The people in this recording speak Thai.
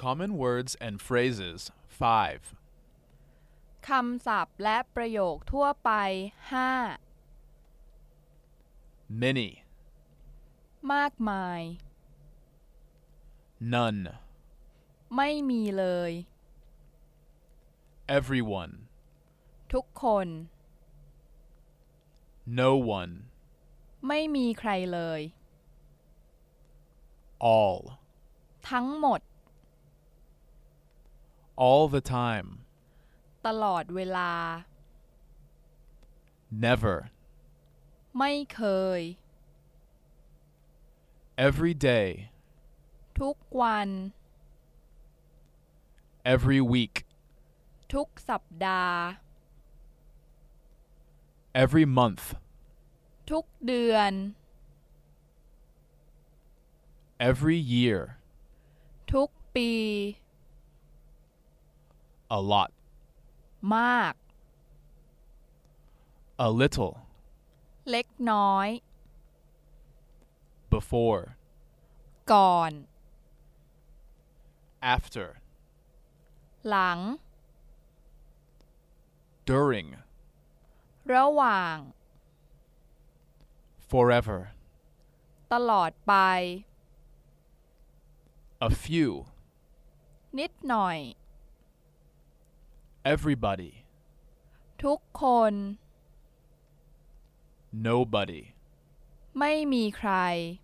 Common words and phrases 5. คำศัพท์และประโยคทั่วไป5 Many, มากมาย none, ไม่มีเลย everyone, ทุกคน no one, ไม่มีใครเลย all, ทั้งหมด all the time, ตลอดเวลา never, ไม่เคย every day, ทุกวัน every week, ทุกสัปดาห์ every month, ทุกเดือน every year, ทุกปี a lot, มาก a little, เล็กน้อย before, ก่อน after, หลัง during, ระหว่าง forever, ตลอดไป a few, นิดหน่อย everybody, ทุกคน nobody, ไม่มีใคร